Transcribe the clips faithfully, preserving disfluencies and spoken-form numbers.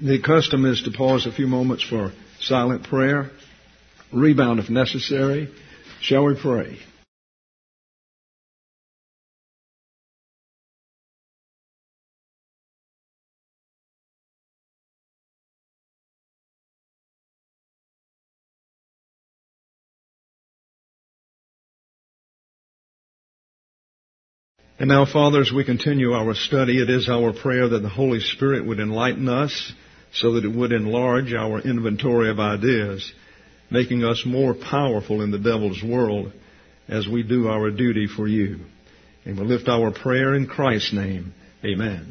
The custom is to pause a few moments for silent prayer, rebound if necessary. Shall we pray? And now, Father, as we continue our study, it is our prayer that the Holy Spirit would enlighten us so that it would enlarge our inventory of ideas, making us more powerful in the devil's world as we do our duty for you. And we lift our prayer in Christ's name. Amen.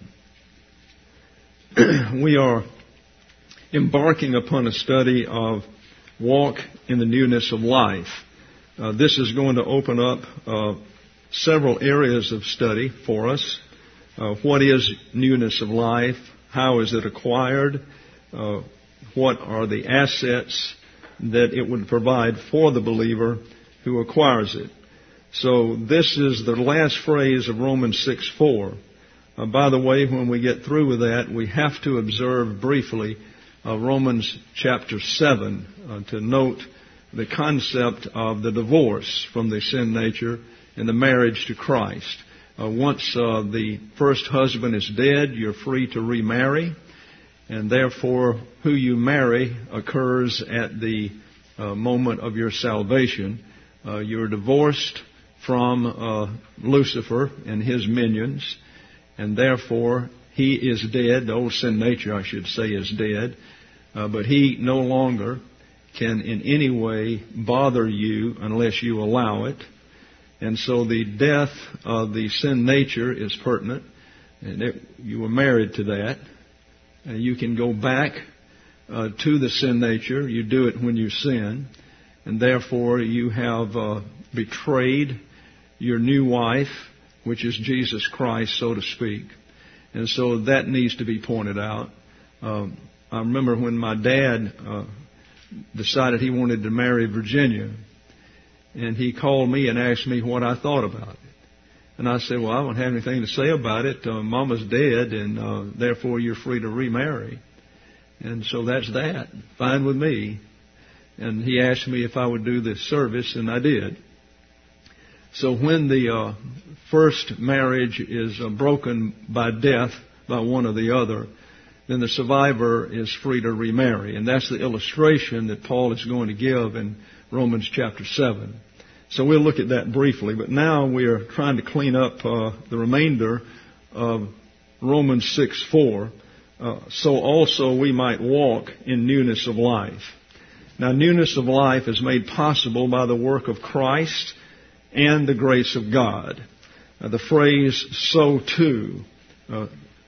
We are embarking upon a study of walk in the newness of life. Uh, this is going to open up uh, several areas of study for us. Uh, what is newness of life? How is it acquired? Uh, what are the assets that it would provide for the believer who acquires it? So this is the last phrase of Romans six four. Uh, by the way, when we get through with that, we have to observe briefly uh, Romans chapter seven uh, to note the concept of the divorce from the sin nature and the marriage to Christ. Uh, once uh, the first husband is dead, you're free to remarry, and therefore who you marry occurs at the uh, moment of your salvation. Uh, you're divorced from uh, Lucifer and his minions, and therefore he is dead. The old sin nature, I should say, is dead, uh, but he no longer can in any way bother you unless you allow it. And so the death of the sin nature is pertinent, and it, you were married to that. And you can go back uh, to the sin nature. You do it when you sin, and therefore you have uh, betrayed your new wife, which is Jesus Christ, so to speak. And so that needs to be pointed out. Um, I remember when my dad uh, decided he wanted to marry Virginia, and he called me and asked me what I thought about it. And I said, well, I don't have anything to say about it. Uh, Mama's dead, and uh, therefore you're free to remarry. And so that's that. Fine with me. And he asked me if I would do this service, and I did. So when the uh, first marriage is uh, broken by death by one or the other, then the survivor is free to remarry. And that's the illustration that Paul is going to give in Romans chapter seven. So we'll look at that briefly. But now we are trying to clean up uh, the remainder of Romans six four. Uh, so also we might walk in newness of life. Now, newness of life is made possible by the work of Christ and the grace of God. Uh, the phrase so too, uh,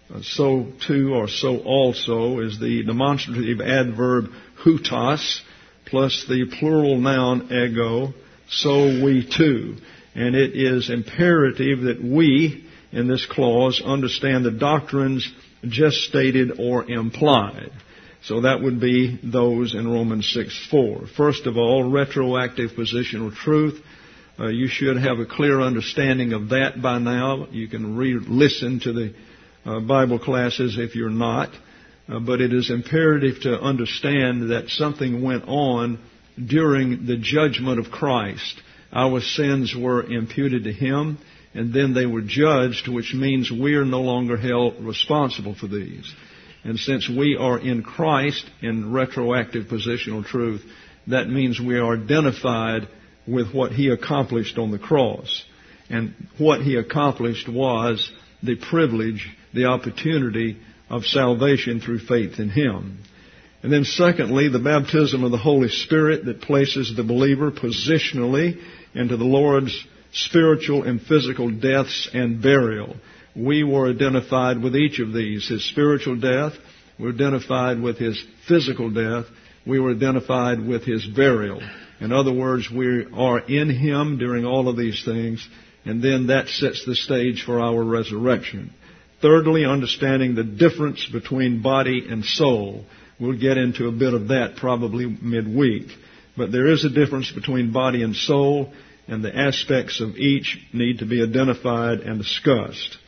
so too or so also is the demonstrative adverb hutos plus the plural noun ego, so we too. And it is imperative that we, in this clause, understand the doctrines just stated or implied. So that would be those in Romans six four. First of all, retroactive positional truth. Uh, you should have a clear understanding of that by now. You can re-listen to the uh, Bible classes if you're not. Uh, but it is imperative to understand that something went on during the judgment of Christ. Our sins were imputed to Him, and then they were judged, which means we are no longer held responsible for these. And since we are in Christ in retroactive positional truth, that means we are identified with what He accomplished on the cross. And what He accomplished was the privilege, the opportunity of salvation through faith in Him. And then secondly, the baptism of the Holy Spirit that places the believer positionally into the Lord's spiritual and physical deaths and burial. We were identified with each of these. His spiritual death, we were identified with His physical death, we were identified with His burial. In other words, we are in Him during all of these things, and then that sets the stage for our resurrection. Thirdly, understanding the difference between body and soul. We'll get into a bit of that probably midweek. But there is a difference between body and soul, and the aspects of each need to be identified and discussed.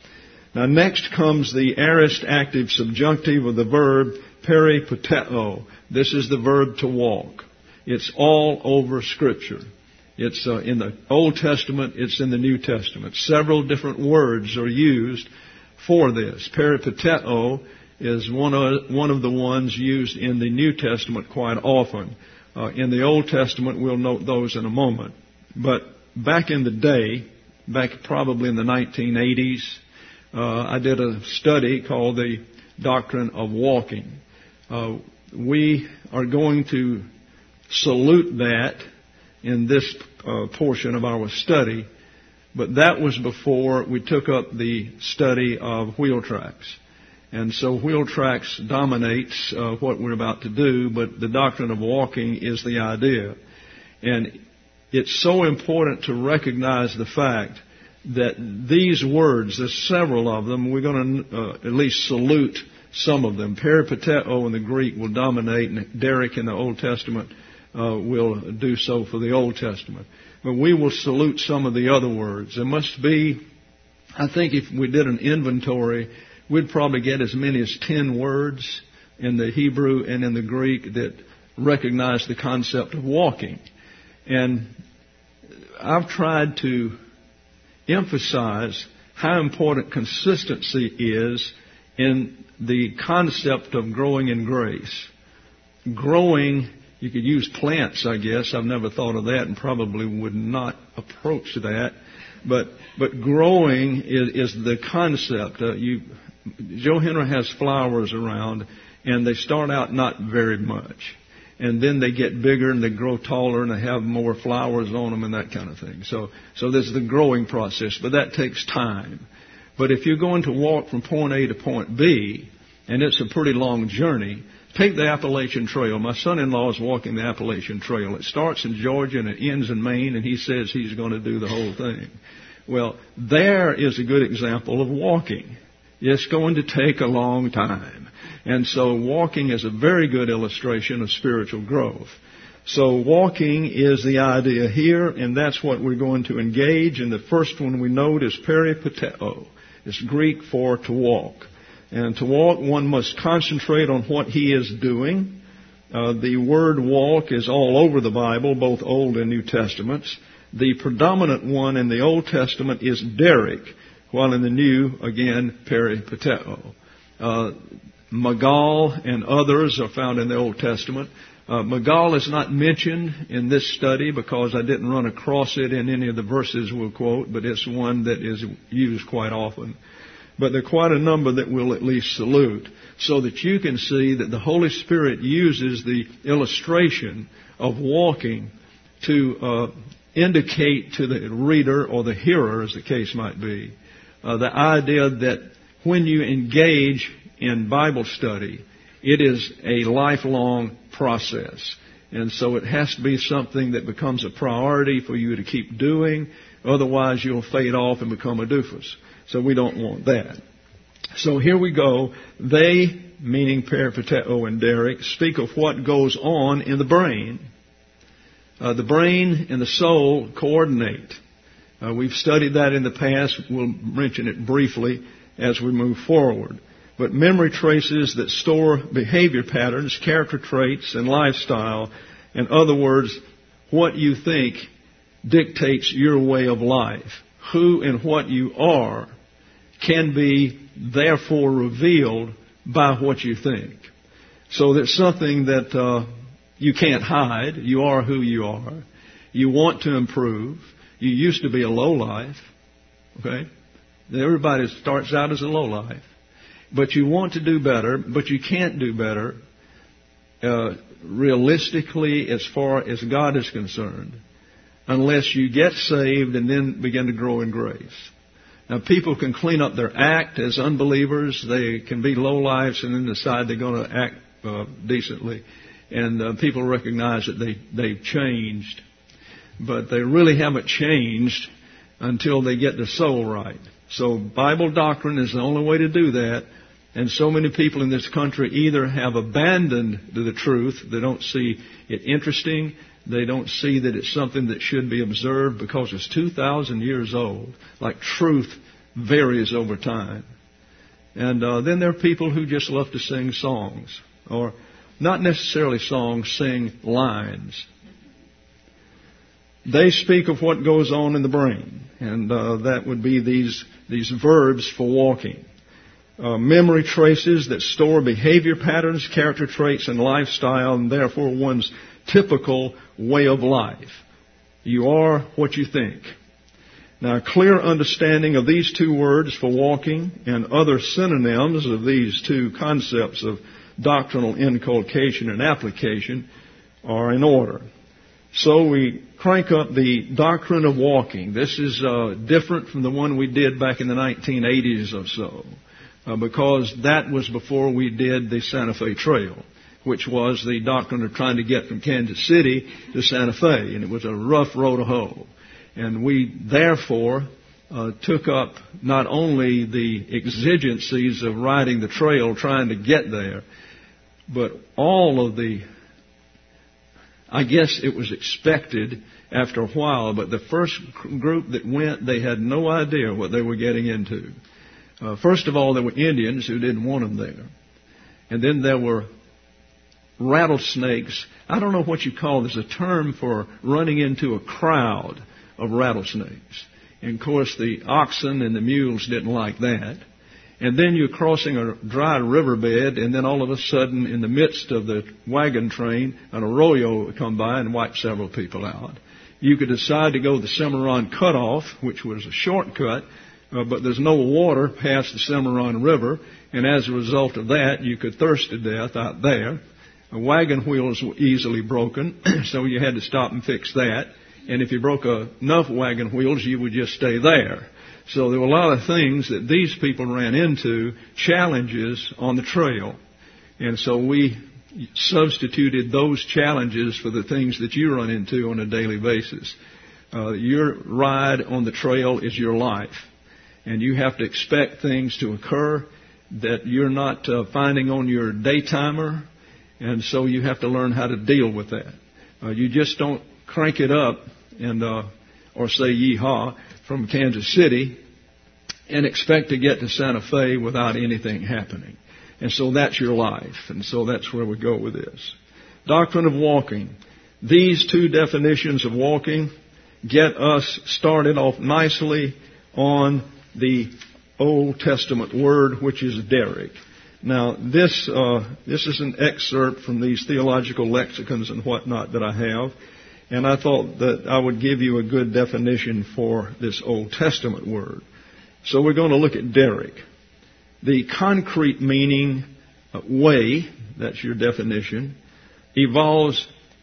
Now next comes the aorist active subjunctive of the verb peripateo. This is the verb to walk. It's all over Scripture. It's uh, in the Old Testament, it's in the New Testament. Several different words are used for this. Peripateo is one of, one of the ones used in the New Testament quite often. Uh, in the Old Testament, we'll note those in a moment. But back in the day, back probably in the nineteen eighties, uh, I did a study called the Doctrine of Walking. Uh, we are going to salute that in this uh, portion of our study, but that was before we took up the study of wheel tracks. And so wheel tracks dominates uh, what we're about to do, but the doctrine of walking is the idea. And it's so important to recognize the fact that these words, there's several of them, we're going to uh, at least salute some of them. Peripateo in the Greek will dominate, and Derek in the Old Testament uh, will do so for the Old Testament. But we will salute some of the other words. There must be, I think if we did an inventory, we'd probably get as many as ten words in the Hebrew and in the Greek that recognize the concept of walking. And I've tried to emphasize how important consistency is in the concept of growing in grace. Growing, you could use plants, I guess. I've never thought of that and probably would not approach that. But but growing is, is the concept. Uh, you, Joe Henry has flowers around, and they start out not very much. And then they get bigger and they grow taller and they have more flowers on them and that kind of thing. So, so there's the growing process, but that takes time. But if you're going to walk from point A to point B, and it's a pretty long journey, take the Appalachian Trail. My son-in-law is walking the Appalachian Trail. It starts in Georgia and it ends in Maine, and he says he's going to do the whole thing. Well, there is a good example of walking. It's going to take a long time. And so walking is a very good illustration of spiritual growth. So walking is the idea here, and that's what we're going to engage. And the first one we note is peripateo. It's Greek for to walk. And to walk, one must concentrate on what he is doing. Uh, the word walk is all over the Bible, both Old and New Testaments. The predominant one in the Old Testament is derek, while in the New, again, peripateo. Uh, Magal and others are found in the Old Testament. Uh, Magal is not mentioned in this study because I didn't run across it in any of the verses we'll quote, but it's one that is used quite often. But there are quite a number that we'll at least salute so that you can see that the Holy Spirit uses the illustration of walking to uh, indicate to the reader or the hearer, as the case might be, uh, the idea that when you engage in Bible study, it is a lifelong process. And so it has to be something that becomes a priority for you to keep doing. Otherwise, you'll fade off and become a doofus. So we don't want that. So here we go. They, meaning peripateo and derek, speak of what goes on in the brain. Uh, the brain and the soul coordinate. Uh, we've studied that in the past. We'll mention it briefly as we move forward. But memory traces that store behavior patterns, character traits, and lifestyle. In other words, what you think dictates your way of life. Who and what you are can be therefore revealed by what you think. So there's something that uh, you can't hide. You are who you are. You want to improve. You used to be a lowlife. Okay? Everybody starts out as a lowlife. But you want to do better, but you can't do better uh, realistically as far as God is concerned unless you get saved and then begin to grow in grace. Now, people can clean up their act as unbelievers. They can be lowlifes and then decide they're going to act uh, decently. And uh, people recognize that they, they've changed. But they really haven't changed until they get their soul right. So Bible doctrine is the only way to do that. And so many people in this country either have abandoned the truth. They don't see it interesting. They don't see that it's something that should be observed because it's two thousand years old. Like truth varies over time. And uh, then there are people who just love to sing songs, or not necessarily songs, sing lines. They speak of what goes on in the brain, and uh, that would be these these verbs for walking. Uh, memory traces that store behavior patterns, character traits, and lifestyle, and therefore one's typical way of life. You are what you think. Now, a clear understanding of these two words for walking and other synonyms of these two concepts of doctrinal inculcation and application are in order. So we crank up the doctrine of walking. This is uh, different from the one we did back in the nineteen eighties or so, uh, because that was before we did the Santa Fe Trail, which was the doctrine of trying to get from Kansas City to Santa Fe, and it was a rough road to hoe. And we, therefore, uh, took up not only the exigencies of riding the trail, trying to get there, but all of the, I guess it was expected after a while, but the first group that went, they had no idea what they were getting into. Uh, first of all, there were Indians who didn't want them there. And then there were rattlesnakes. I don't know what you call this, a term for running into a crowd of rattlesnakes. And of course the oxen and the mules didn't like that. And then you're crossing a dry riverbed, and then all of a sudden in the midst of the wagon train, an arroyo would come by and wipe several people out. You could decide to go the Cimarron Cutoff, which was a shortcut, uh, but there's no water past the Cimarron River, and as a result of that, you could thirst to death out there. The wagon wheels were easily broken, so you had to stop and fix that. And if you broke enough wagon wheels, you would just stay there. So there were a lot of things that these people ran into, challenges on the trail. And so we substituted those challenges for the things that you run into on a daily basis. Uh, your ride on the trail is your life. And you have to expect things to occur that you're not uh, finding on your daytimer. And so you have to learn how to deal with that. Uh, you just don't crank it up and uh, or say yeehaw from Kansas City and expect to get to Santa Fe without anything happening. And so that's your life. And so that's where we go with this. Doctrine of walking. These two definitions of walking get us started off nicely on the Old Testament word, which is derek. Now, this uh, this is an excerpt from these theological lexicons and whatnot that I have, and I thought that I would give you a good definition for this Old Testament word. So we're going to look at derek. The concrete meaning, uh, way, that's your definition, evolves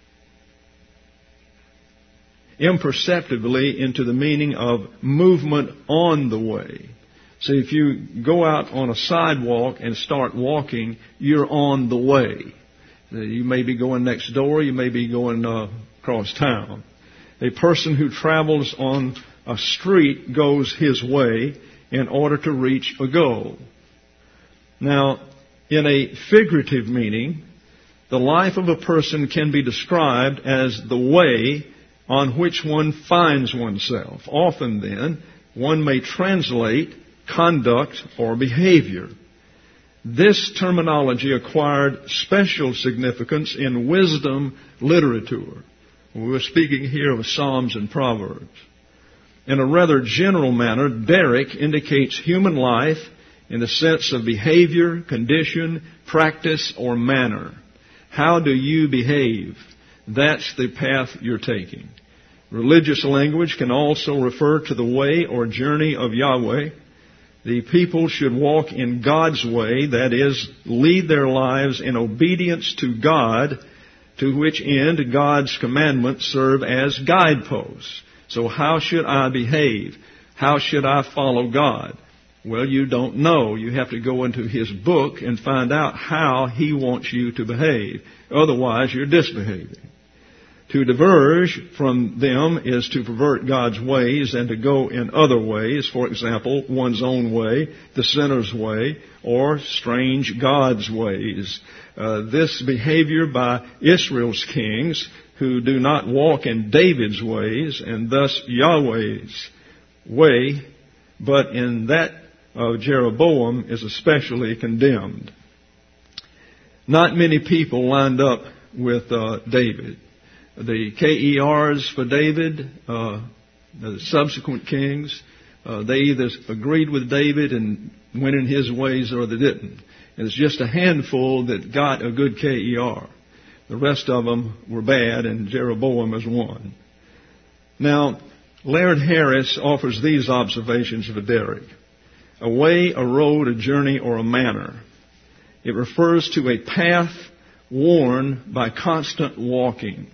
imperceptibly into the meaning of movement on the way. So if you go out on a sidewalk and start walking, you're on the way. You may be going next door, you may be going uh, across town. A person who travels on a street goes his way in order to reach a goal. Now, in a figurative meaning, the life of a person can be described as the way on which one finds oneself. Often then, one may translate conduct or behavior. This terminology acquired special significance in wisdom literature. We're speaking here of Psalms and Proverbs. In a rather general manner, derek indicates human life in the sense of behavior, condition, practice, or manner. How do you behave? That's the path you're taking. Religious language can also refer to the way or journey of Yahweh. The people should walk in God's way, that is, lead their lives in obedience to God, to which end God's commandments serve as guideposts. So how should I behave? How should I follow God? Well, you don't know. You have to go into His book and find out how He wants you to behave. Otherwise, you're disbehaving. To diverge from them is to pervert God's ways and to go in other ways, for example, one's own way, the sinner's way, or strange God's ways. Uh, this behavior by Israel's kings, who do not walk in David's ways and thus Yahweh's way, but in that of Jeroboam is especially condemned. Not many people lined up with uh, David. The K E Rs for David, uh, the subsequent kings, uh, they either agreed with David and went in his ways or they didn't. And it's just a handful that got a good K E R. The rest of them were bad, and Jeroboam is one. Now, Laird Harris offers these observations of a derrick. A way, a road, a journey, or a manner. It refers to a path worn by constant walking.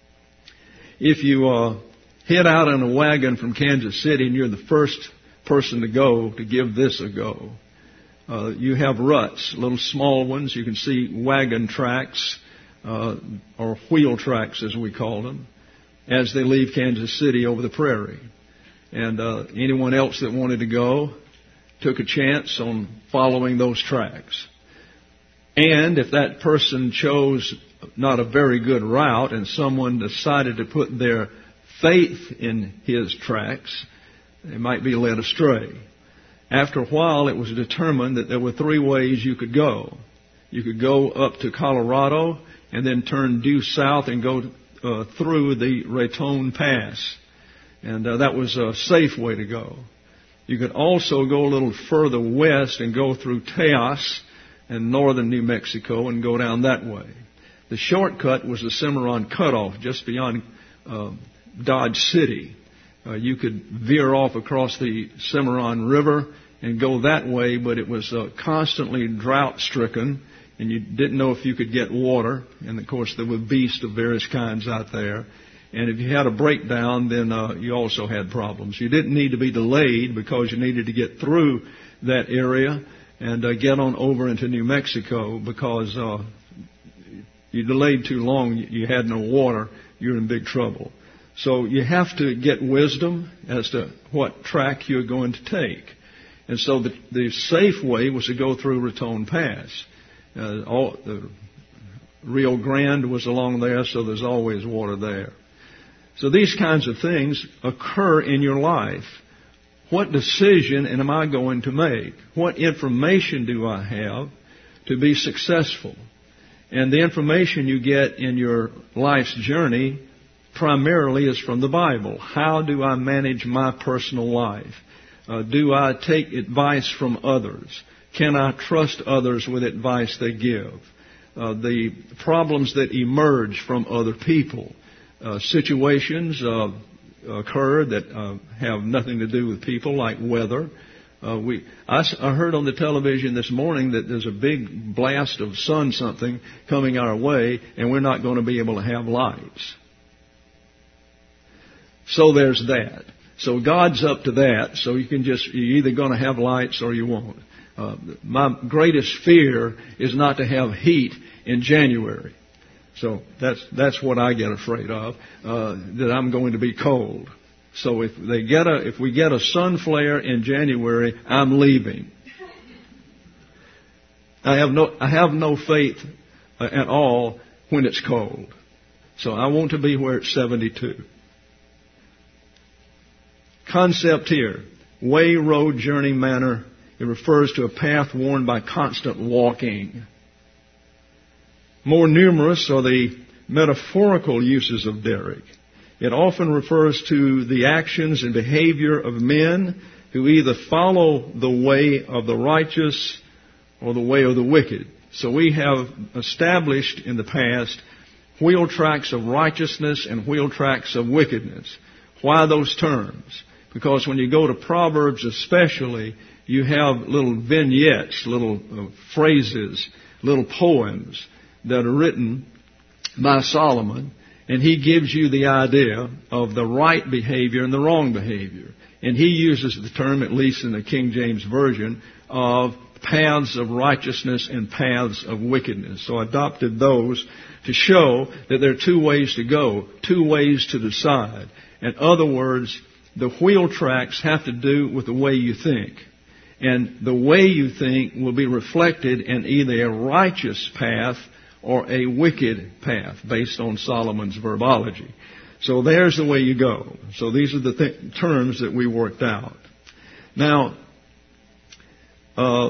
If you uh, head out in a wagon from Kansas City and you're the first person to go to give this a go, uh, you have ruts, little small ones. You can see wagon tracks, uh, or wheel tracks as we call them, as they leave Kansas City over the prairie. And uh, anyone else that wanted to go took a chance on following those tracks. And if that person chose not a very good route and someone decided to put their faith in his tracks, they might be led astray. After a while, it was determined that there were three ways you could go. You could go up to Colorado and then turn due south and go uh, through the Raton Pass. And uh, that was a safe way to go. You could also go a little further west and go through Taos and northern New Mexico and go down that way. The shortcut was the Cimarron Cutoff, just beyond uh, Dodge City. Uh, you could veer off across the Cimarron River and go that way, but it was uh, constantly drought-stricken, and you didn't know if you could get water. And, of course, there were beasts of various kinds out there. And if you had a breakdown, then uh, you also had problems. You didn't need to be delayed because you needed to get through that area and uh, get on over into New Mexico, because uh, you delayed too long, you had no water, you're in big trouble. So you have to get wisdom as to what track you're going to take. And so the, the safe way was to go through Raton Pass. Uh, all, the Rio Grande was along there, so there's always water there. So these kinds of things occur in your life. What decision am I going to make? What information do I have to be successful? And the information you get in your life's journey primarily is from the Bible. How do I manage my personal life? Uh, do I take advice from others? Can I trust others with advice they give? Uh, the problems that emerge from other people. Uh, situations uh, occur that uh, have nothing to do with people, like weather. Uh, we, I, I heard on the television this morning that there's a big blast of sun something coming our way, and we're not going to be able to have lights. So there's that. So God's up to that. So you can just, you're either going to have lights or you won't. Uh, my greatest fear is not to have heat in January. So that's that's what I get afraid of, uh, that I'm going to be cold. So if they get a if we get a sun flare in January, I'm leaving. I have no I have no faith at all when it's cold. So I want to be where it's seventy-two. Concept here: way, road, journey, manner. It refers to a path worn by constant walking. More numerous are the metaphorical uses of derrick. It often refers to the actions and behavior of men who either follow the way of the righteous or the way of the wicked. So we have established in the past wheel tracks of righteousness and wheel tracks of wickedness. Why those terms? Because when you go to Proverbs especially, you have little vignettes, little uh, phrases, little poems that are written by Solomon, and he gives you the idea of the right behavior and the wrong behavior. And he uses the term, at least in the King James Version, of paths of righteousness and paths of wickedness. So I adopted those to show that there are two ways to go, two ways to decide. In other words, the wheel tracks have to do with the way you think. And the way you think will be reflected in either a righteous path or a wicked path, based on Solomon's verbology. So there's the way you go. So these are the th- terms that we worked out. Now, Uh,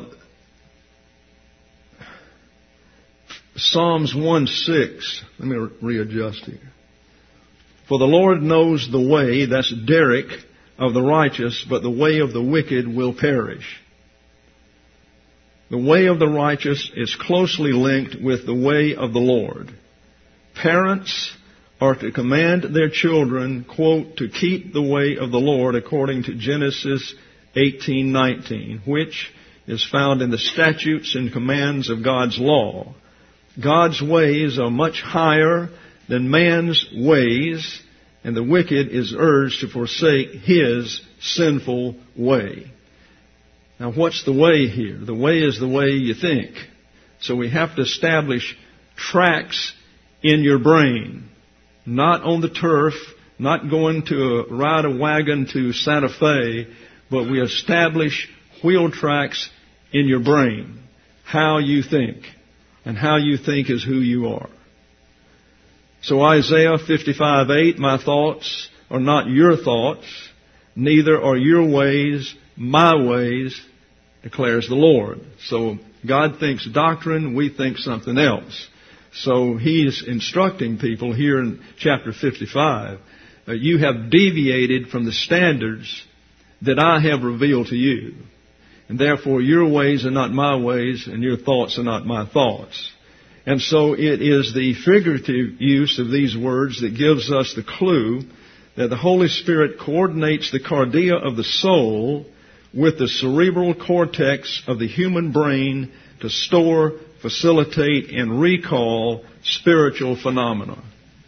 Psalms one six. Let me readjust here. For the Lord knows the way, that's Derek, of the righteous, but the way of the wicked will perish. The way of the righteous is closely linked with the way of the Lord. Parents are to command their children, quote, to keep the way of the Lord according to Genesis eighteen nineteen, which is found in the statutes and commands of God's law. God's ways are much higher than man's ways, and the wicked is urged to forsake his sinful way. Now, what's the way here? The way is the way you think. So we have to establish tracks in your brain, not on the turf, not going to ride a wagon to Santa Fe, but we establish wheel tracks in your brain, how you think. And how you think is who you are. So Isaiah fifty-five eight, my thoughts are not your thoughts, neither are your ways my ways, declares the Lord. So God thinks doctrine, we think something else. So He's instructing people here in chapter fifty-five, uh, you have deviated from the standards that I have revealed to you. And therefore your ways are not my ways, and your thoughts are not my thoughts. And so it is the figurative use of these words that gives us the clue that the Holy Spirit coordinates the cardia of the soul with the cerebral cortex of the human brain to store, facilitate, and recall spiritual phenomena.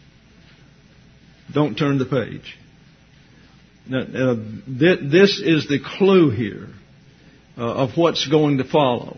Don't turn the page. Now, uh, th- this is the clue here. Uh, of what's going to follow.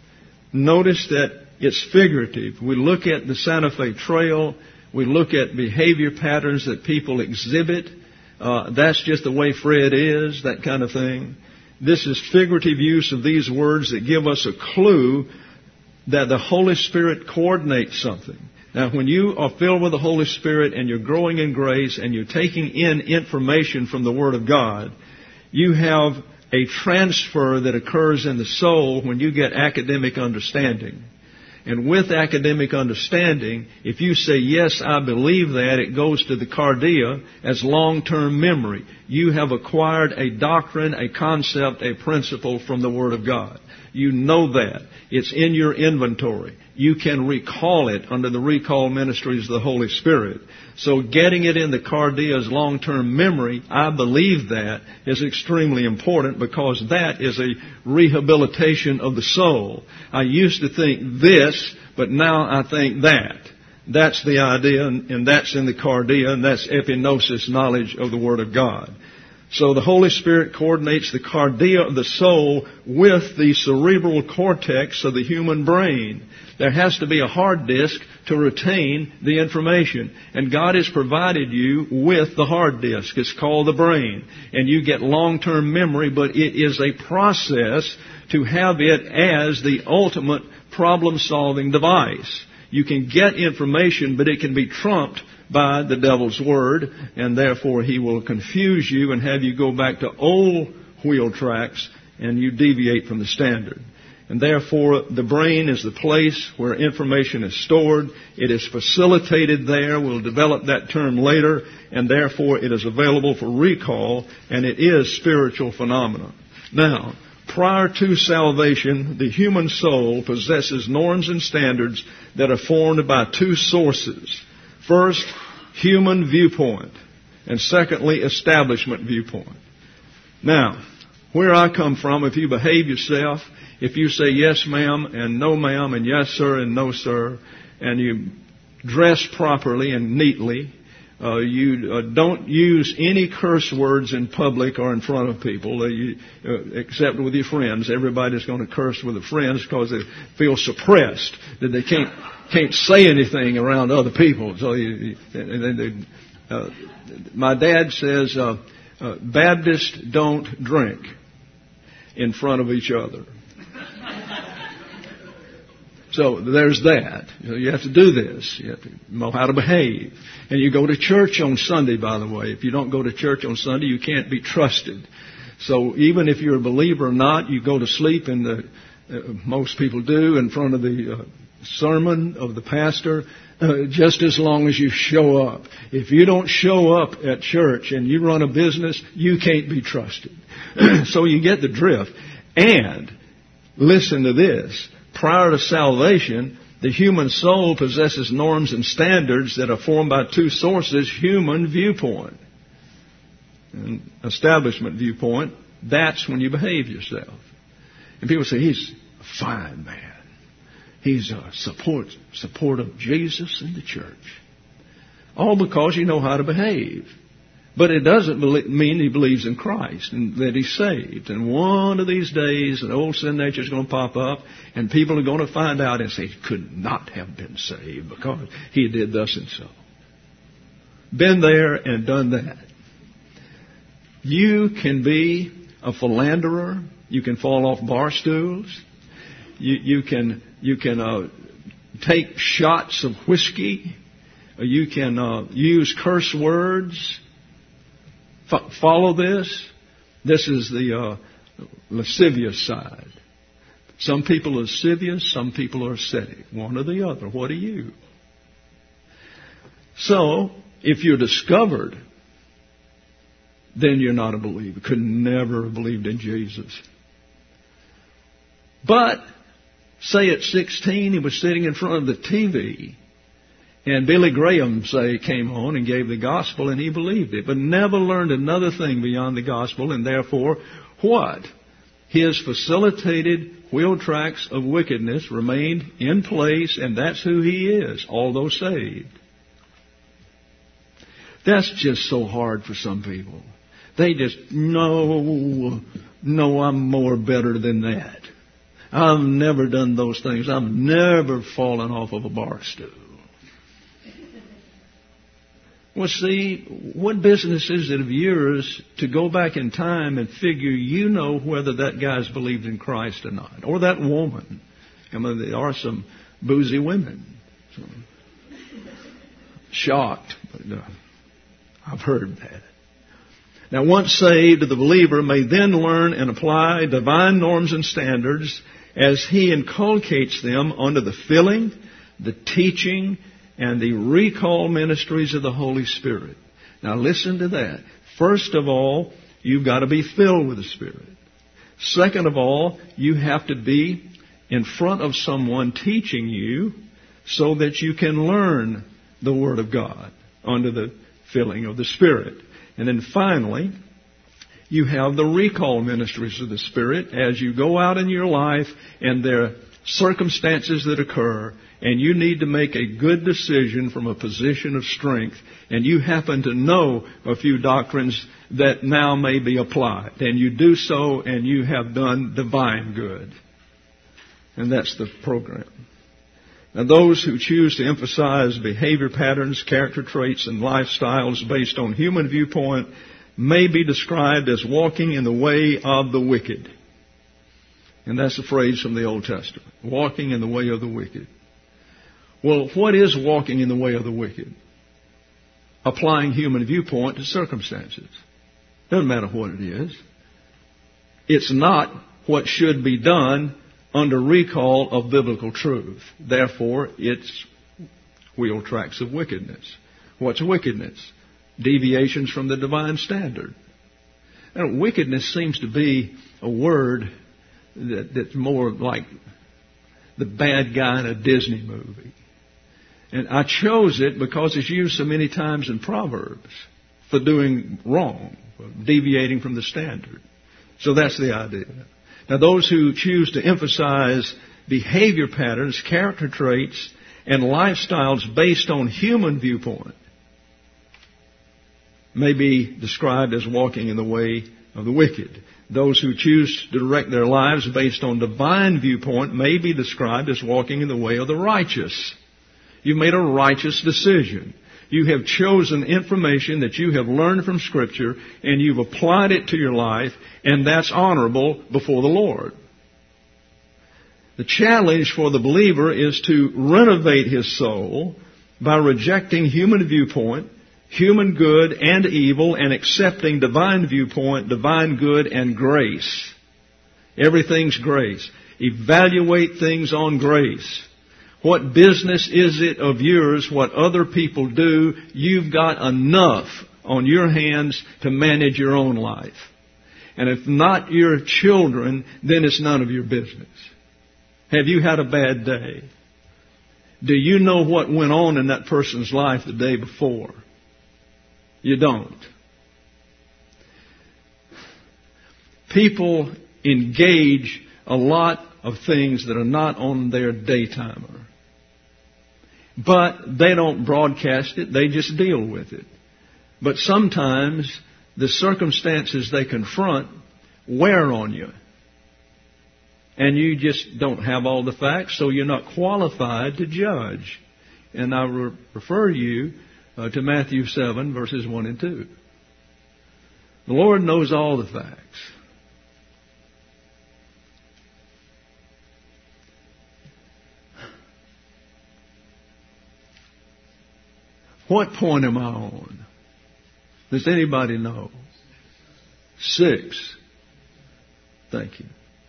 Notice that it's figurative. We look at the Santa Fe Trail. We look at behavior patterns that people exhibit. Uh, that's just the way Fred is, that kind of thing. This is figurative use of these words that give us a clue that the Holy Spirit coordinates something. Now, when you are filled with the Holy Spirit and you're growing in grace and you're taking in information from the Word of God, you have a transfer that occurs in the soul when you get academic understanding. And with academic understanding, if you say, yes, I believe that, it goes to the cardia as long-term memory. You have acquired a doctrine, a concept, a principle from the Word of God. You know that. It's in your inventory. You can recall it under the recall ministries of the Holy Spirit. So getting it in the cardia as long-term memory, I believe that, is extremely important because that is a rehabilitation of the soul. I used to think this, but now I think that. That's the idea, and that's in the cardia, and that's epignosis, knowledge of the Word of God. So the Holy Spirit coordinates the cardia of the soul with the cerebral cortex of the human brain. There has to be a hard disk to retain the information. And God has provided you with the hard disk. It's called the brain. And you get long-term memory, but it is a process to have it as the ultimate problem-solving device. You can get information, but it can be trumped by the devil's word, and therefore he will confuse you and have you go back to old wheel tracks, and you deviate from the standard. And therefore, the brain is the place where information is stored. It is facilitated there. We'll develop that term later. And therefore, it is available for recall, and it is spiritual phenomena. Now, prior to salvation, the human soul possesses norms and standards that are formed by two sources. First, human viewpoint, and secondly, establishment viewpoint. Now, where I come from, if you behave yourself, if you say yes ma'am and no ma'am and yes sir and no sir, and you dress properly and neatly, uh, you uh, don't use any curse words in public or in front of people, uh, you, uh, except with your friends. Everybody's going to curse with their friends because they feel suppressed, that they can't can't say anything around other people. So you, and they, uh, my dad says, uh, uh, Baptists don't drink in front of each other. So there's that. You know, you have to do this. You have to know how to behave. And you go to church on Sunday, by the way. If you don't go to church on Sunday, you can't be trusted. So even if you're a believer or not, you go to sleep in the, uh, most people do, in front of the uh, sermon of the pastor, uh, just as long as you show up. If you don't show up at church and you run a business, you can't be trusted. So you get the drift. And listen to this. Prior to salvation, the human soul possesses norms and standards that are formed by two sources: human viewpoint and establishment viewpoint. That's when you behave yourself. And people say, he's a fine man. He's a support, support of Jesus and the church. All because you know how to behave. But it doesn't mean he believes in Christ and that he's saved. And one of these days, an old sin nature is going to pop up, and people are going to find out and say, he could not have been saved because he did thus and so. Been there and done that. You can be a philanderer. You can fall off bar stools. You, you can you can uh, take shots of whiskey. You can uh, use curse words. F- follow this. This is the uh, lascivious side. Some people are lascivious, some people are ascetic. One or the other. What are you? So, if you're discovered, then you're not a believer. Could never have believed in Jesus. But, say at sixteen, he was sitting in front of the T V, and Billy Graham, say, came on and gave the gospel, and he believed it, but never learned another thing beyond the gospel, and therefore, what? His facilitated wheel tracks of wickedness remained in place, and that's who he is, although saved. That's just so hard for some people. They just, no, no, I'm more better than that. I've never done those things. I've never fallen off of a bar stool. Well, see, what business is it of yours to go back in time and figure you know whether that guy's believed in Christ or not? Or that woman. I mean, there are some boozy women. So, shocked. But, uh, I've heard that. Now, once saved, the believer may then learn and apply divine norms and standards as he inculcates them under the filling, the teaching, and the recall ministries of the Holy Spirit. Now listen to that. First of all, you've got to be filled with the Spirit. Second of all, you have to be in front of someone teaching you so that you can learn the Word of God under the filling of the Spirit. And then finally, you have the recall ministries of the Spirit as you go out in your life and there are circumstances that occur, and you need to make a good decision from a position of strength, and you happen to know a few doctrines that now may be applied, and you do so and you have done divine good. And that's the program. Now, those who choose to emphasize behavior patterns, character traits, and lifestyles based on human viewpoint may be described as walking in the way of the wicked. And that's a phrase from the Old Testament. Walking in the way of the wicked. Well, what is walking in the way of the wicked? Applying human viewpoint to circumstances. Doesn't matter what it is. It's not what should be done under recall of biblical truth. Therefore, it's wheel tracks of wickedness. What's wickedness? Deviations from the divine standard. Now, wickedness seems to be a word that, that's more like the bad guy in a Disney movie. And I chose it because it's used so many times in Proverbs for doing wrong, for deviating from the standard. So that's the idea. Now, those who choose to emphasize behavior patterns, character traits, and lifestyles based on human viewpoint may be described as walking in the way of the wicked. Those who choose to direct their lives based on divine viewpoint may be described as walking in the way of the righteous. You've made a righteous decision. You have chosen information that you have learned from Scripture, and you've applied it to your life, and that's honorable before the Lord. The challenge for the believer is to renovate his soul by rejecting human viewpoint human good and evil, and accepting divine viewpoint, divine good and grace. Everything's grace. Evaluate things on grace. What business is it of yours what other people do? You've got enough on your hands to manage your own life. And if not your children, then it's none of your business. Have you had a bad day? Do you know what went on in that person's life the day before? You don't. People engage a lot of things that are not on their daytimer. But they don't broadcast it, they just deal with it. But sometimes the circumstances they confront wear on you. And you just don't have all the facts, so you're not qualified to judge. And I re- refer you uh, to Matthew seven, verses one and two. The Lord knows all the facts. What point am I on? Does anybody know? Six. Thank you.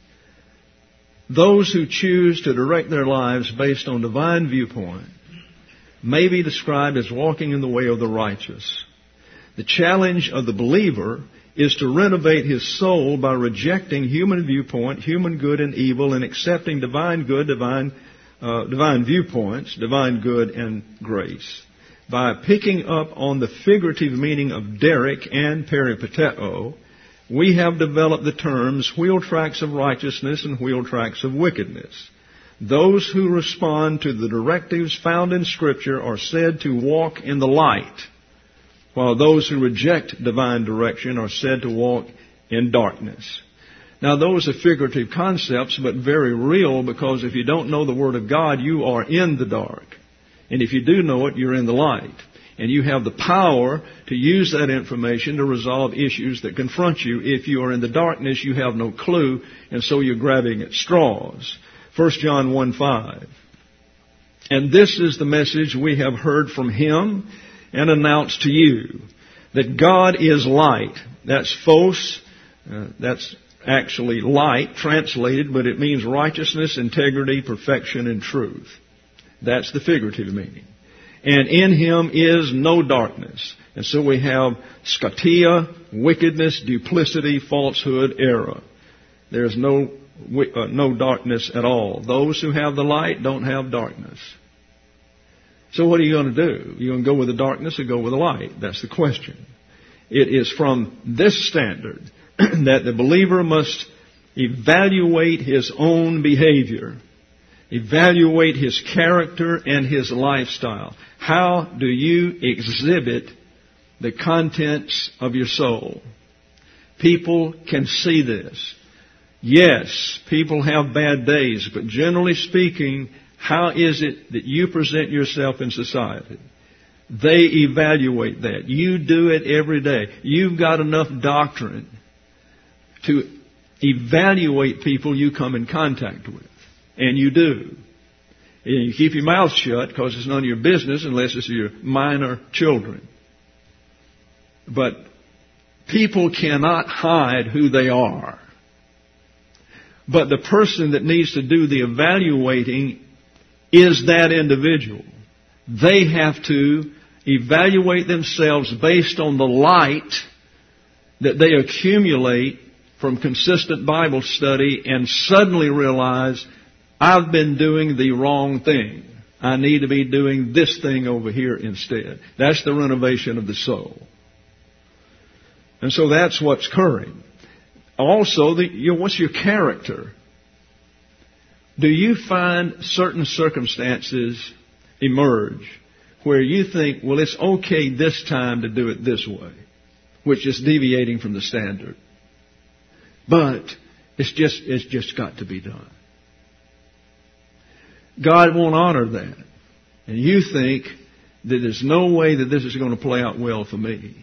Those who choose to direct their lives based on divine viewpoint may be described as walking in the way of the righteous. The challenge of the believer is to renovate his soul by rejecting human viewpoint, human good and evil, and accepting divine good, divine, uh, divine viewpoints, divine good and grace. By picking up on the figurative meaning of derek and peripateo, we have developed the terms wheel tracks of righteousness and wheel tracks of wickedness. Those who respond to the directives found in Scripture are said to walk in the light, while those who reject divine direction are said to walk in darkness. Now, those are figurative concepts, but very real, because if you don't know the Word of God, you are in the dark. And if you do know it, you're in the light. And you have the power to use that information to resolve issues that confront you. If you are in the darkness, you have no clue, and so you're grabbing at straws. First John one five. And this is the message we have heard from Him and announced to you, that God is light. That's phos. Uh, that's actually light translated, but it means righteousness, integrity, perfection, and truth. That's the figurative meaning. And in Him is no darkness. And so we have scatia, wickedness, duplicity, falsehood, error. There's no uh, no darkness at all. Those who have the light don't have darkness. So what are you going to do? You're going to go with the darkness or go with the light? That's the question. It is from this standard that the believer must evaluate his own behavior. Evaluate his character and his lifestyle. How do you exhibit the contents of your soul? People can see this. Yes, people have bad days, but generally speaking, how is it that you present yourself in society? They evaluate that. You do it every day. You've got enough doctrine to evaluate people you come in contact with. And you do. And you keep your mouth shut because it's none of your business unless it's your minor children. But people cannot hide who they are. But the person that needs to do the evaluating is that individual. They have to evaluate themselves based on the light that they accumulate from consistent Bible study and suddenly realize, I've been doing the wrong thing. I need to be doing this thing over here instead. That's the renovation of the soul. And so that's what's occurring. Also, the, you know, what's your character? Do you find certain circumstances emerge where you think, well, it's okay this time to do it this way, which is deviating from the standard. But it's just, it's just got to be done. God won't honor that. And you think that there's no way that this is going to play out well for me.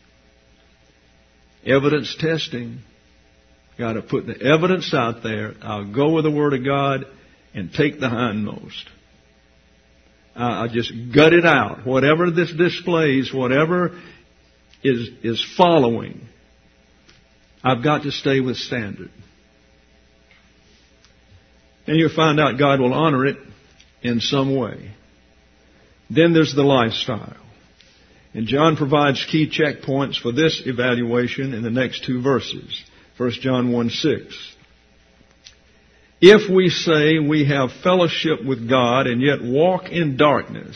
Evidence testing. Got to put the evidence out there. I'll go with the Word of God and take the hindmost. I, I just gut it out. Whatever this displays, whatever is is following, I've got to stay with standard. And you'll find out God will honor it in some way. Then there's the lifestyle. And John provides key checkpoints for this evaluation in the next two verses. First John one six. If we say we have fellowship with God and yet walk in darkness,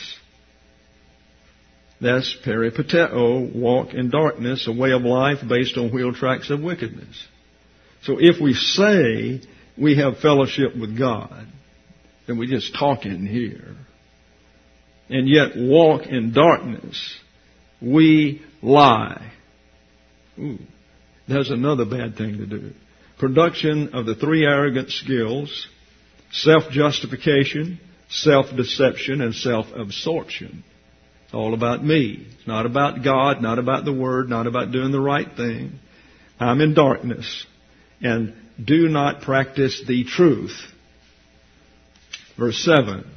that's peripateo, walk in darkness, a way of life based on wheel tracks of wickedness. So if we say we have fellowship with God, then we just talk in here, and yet walk in darkness, we lie. Ooh, that's another bad thing to do. Production of the three arrogant skills: self-justification, self-deception, and self-absorption. It's all about me. It's not about God, not about the Word, not about doing the right thing. I'm in darkness and do not practice the truth. Verse seven.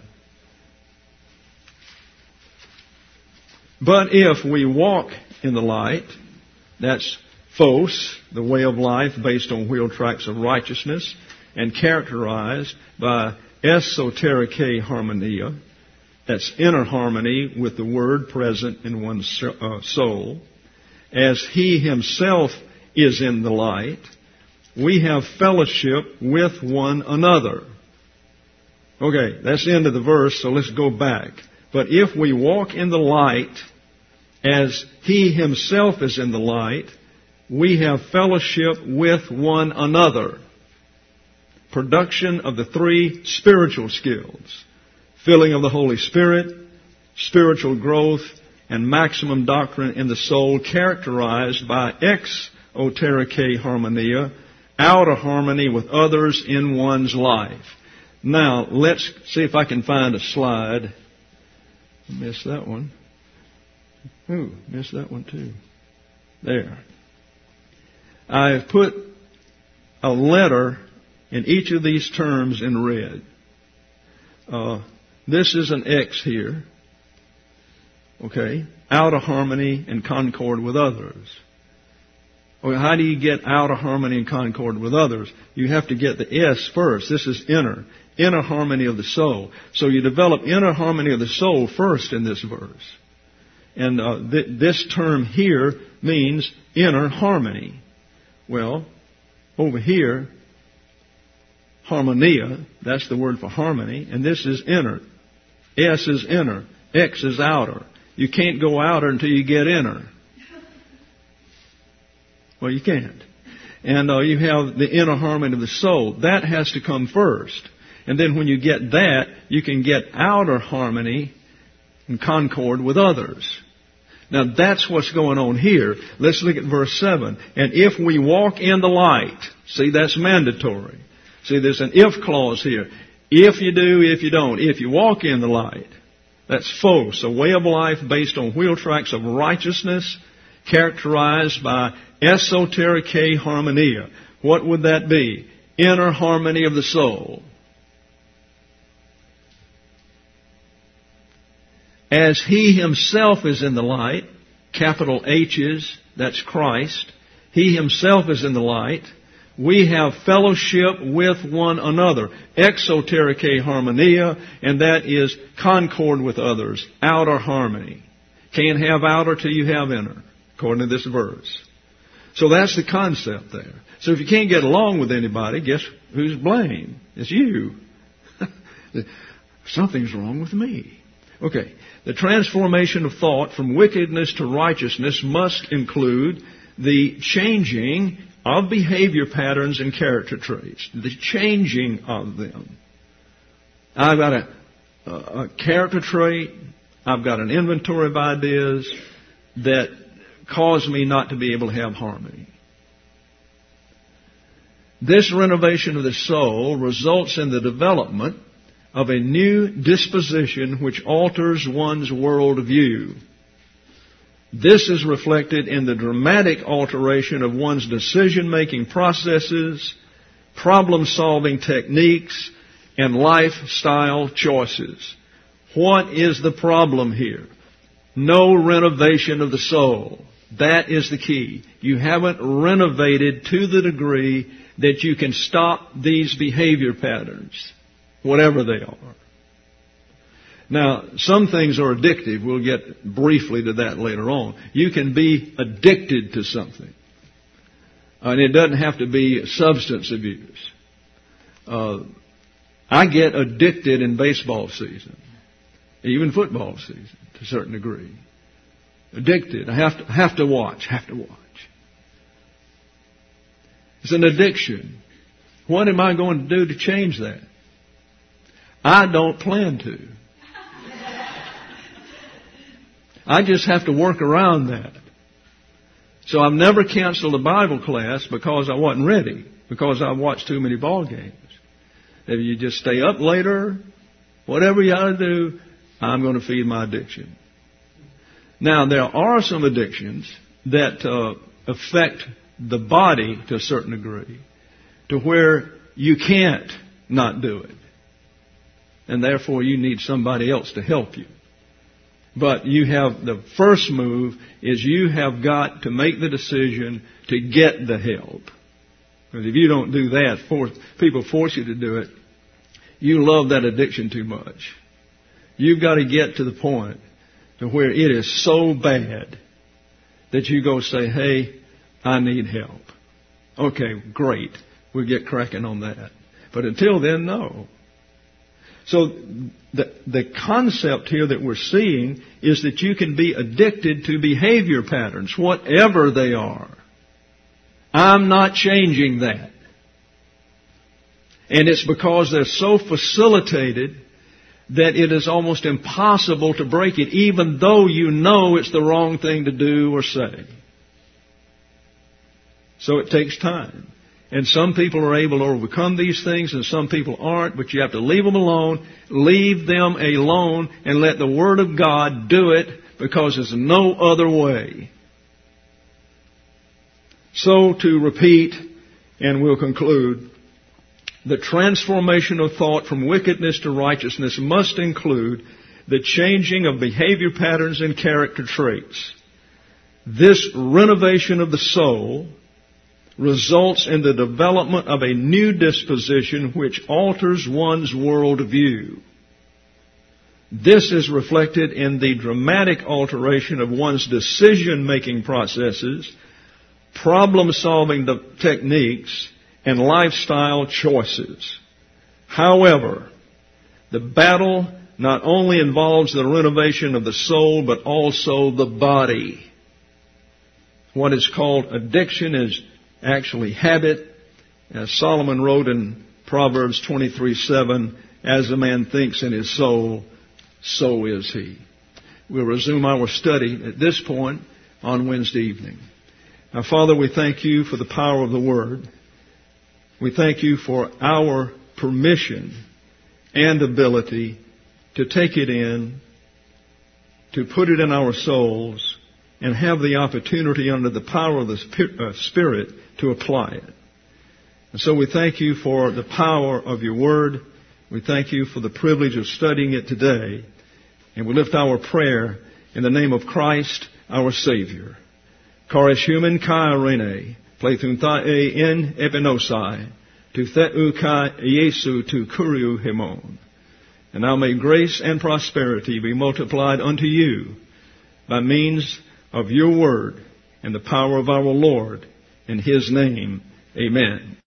But if we walk in the light, that's phos, the way of life based on wheel tracks of righteousness and characterized by esoterike harmonia, that's inner harmony with the Word present in one's soul. As He Himself is in the light, we have fellowship with one another. Okay, that's the end of the verse, so let's go back. But if we walk in the light as He Himself is in the light, we have fellowship with one another. Production of the three spiritual skills: filling of the Holy Spirit, spiritual growth, and maximum doctrine in the soul, characterized by exoterike harmonia, outer harmony with others in one's life. Now, let's see if I can find a slide. I missed that one. Ooh, missed that one too. There. I've put a letter in each of these terms in red. Uh, this is an X here. Okay. Out of harmony and concord with others. Well, how do you get out of harmony and concord with others? You have to get the S first. This is inner. Inner harmony of the soul. So you develop inner harmony of the soul first in this verse. And uh, th- this term here means inner harmony. Well, over here, harmonia, that's the word for harmony, and this is inner. S is inner. X is outer. You can't go outer until you get inner. Well, you can't. And uh, you have the inner harmony of the soul. That has to come first. And then when you get that, you can get outer harmony and concord with others. Now that's what's going on here. Let's look at verse seven. And if we walk in the light, see, that's mandatory. See, there's an if clause here. If you do, if you don't. If you walk in the light, that's phos, a way of life based on wheel tracks of righteousness, characterized by esoterike harmonia. What would that be? Inner harmony of the soul. As He Himself is in the light, capital H's, that's Christ. He Himself is in the light. We have fellowship with one another. Exoterike harmonia, and that is concord with others. Outer harmony. Can't have outer till you have inner, according to this verse. So that's the concept there. So if you can't get along with anybody, guess who's blamed? It's you. Something's wrong with me. Okay. The transformation of thought from wickedness to righteousness must include the changing of behavior patterns and character traits. The changing of them. I've got a, a, a character trait. I've got an inventory of ideas that cause me not to be able to have harmony. This renovation of the soul results in the development of a new disposition which alters one's worldview. This is reflected in the dramatic alteration of one's decision-making processes, problem-solving techniques, and lifestyle choices. What is the problem here? No renovation of the soul. That is the key. You haven't renovated to the degree that you can stop these behavior patterns, whatever they are. Now, some things are addictive. We'll get briefly to that later on. You can be addicted to something. And it doesn't have to be substance abuse. Uh, I get addicted in baseball season, even football season to a certain degree. Addicted. I have to, have to watch, have to watch. It's an addiction. What am I going to do to change that? I don't plan to. I just have to work around that. So I've never canceled a Bible class because I wasn't ready, because I watched too many ball games. If you just stay up later, whatever you ought to do, I'm going to feed my addiction. Now, there are some addictions that uh, affect the body to a certain degree, to where you can't not do it. And therefore, you need somebody else to help you. But you have, the first move is you have got to make the decision to get the help. Because if you don't do that, force, people force you to do it, you love that addiction too much. You've got to get to the point to where it is so bad that you go say, hey, I need help. Okay, great. We'll get cracking on that. But until then, no. So the, the concept here that we're seeing is that you can be addicted to behavior patterns, whatever they are. I'm not changing that. And it's because they're so facilitated that it is almost impossible to break it, even though you know it's the wrong thing to do or say. So it takes time. And some people are able to overcome these things and some people aren't, but you have to leave them alone, leave them alone, and let the Word of God do it, because there's no other way. So to repeat, and we'll conclude, the transformation of thought from wickedness to righteousness must include the changing of behavior patterns and character traits. This renovation of the soul results in the development of a new disposition which alters one's worldview. This is reflected in the dramatic alteration of one's decision-making processes, problem-solving techniques, and lifestyle choices. However, the battle not only involves the renovation of the soul, but also the body. What is called addiction is actually habit. As Solomon wrote in Proverbs twenty-three seven, as a man thinks in his soul, so is he. We'll resume our study at this point on Wednesday evening. Now, Father, we thank you for the power of the Word. We thank you for our permission and ability to take it in, to put it in our souls, and have the opportunity under the power of the Spirit to apply it. And so we thank you for the power of your Word. We thank you for the privilege of studying it today. And we lift our prayer in the name of Christ, our Savior. Chorus human kai rene, plethun tha e in epinosai, to theu kai Jesu to kuriu himon. And now may grace and prosperity be multiplied unto you by means of your word and the power of our Lord. In His name, amen.